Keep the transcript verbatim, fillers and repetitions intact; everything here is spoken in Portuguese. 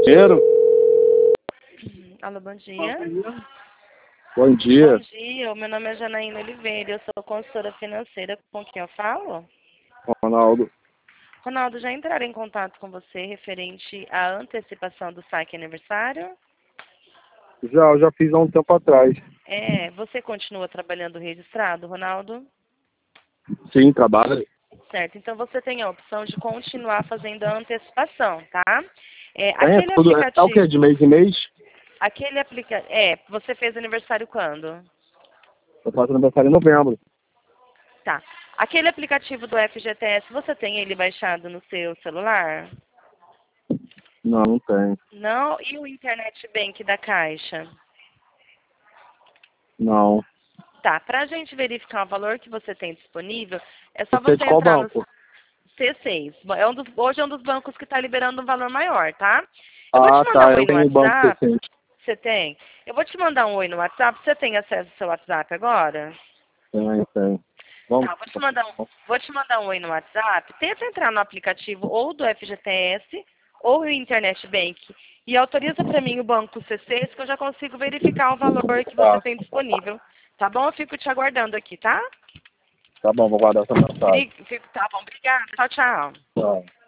Dinheiro? Alô, bom dia. Bom dia. Bom dia, o meu nome é Janaína Oliveira, eu sou consultora financeira. Com quem eu falo? Ronaldo. Ronaldo, já entraram em contato com você referente à antecipação do saque aniversário? Já, eu já fiz há um tempo atrás. É, você continua trabalhando registrado, Ronaldo? Sim, trabalho. Certo, então você tem a opção de continuar fazendo a antecipação, tá? É, É, aquele tudo, é, é o que? aplicativo, De mês em mês? aquele aplica, é, você fez aniversário quando? Eu faço aniversário em novembro. Tá. Aquele aplicativo do F G T S, você tem ele baixado no seu celular? Não, não tem. Não? E o Internet Bank da Caixa? Não. Tá, para a gente verificar o valor que você tem disponível, é só Você é de você qual entrar no banco? C seis. É um dos, hoje é um dos bancos que está liberando um valor maior, tá? Eu vou te Ah, mandar tá. um Eu oi no tenho o banco WhatsApp. C seis. Você tem? Eu vou te mandar um oi no WhatsApp. Você tem acesso ao seu WhatsApp agora? Tem, tem. Vamos. Tá, vou te mandar um, vou te mandar um oi no WhatsApp. Tenta entrar no aplicativo ou do F G T S ou o Internet Bank e autoriza para mim o banco C seis que eu já consigo verificar o valor que você Tá. tem disponível. Tá bom? Eu fico te aguardando aqui, tá? Tá bom, vou guardar essa mensagem. Bri- fico- Tá bom, obrigada. Tchau, tchau. Tchau.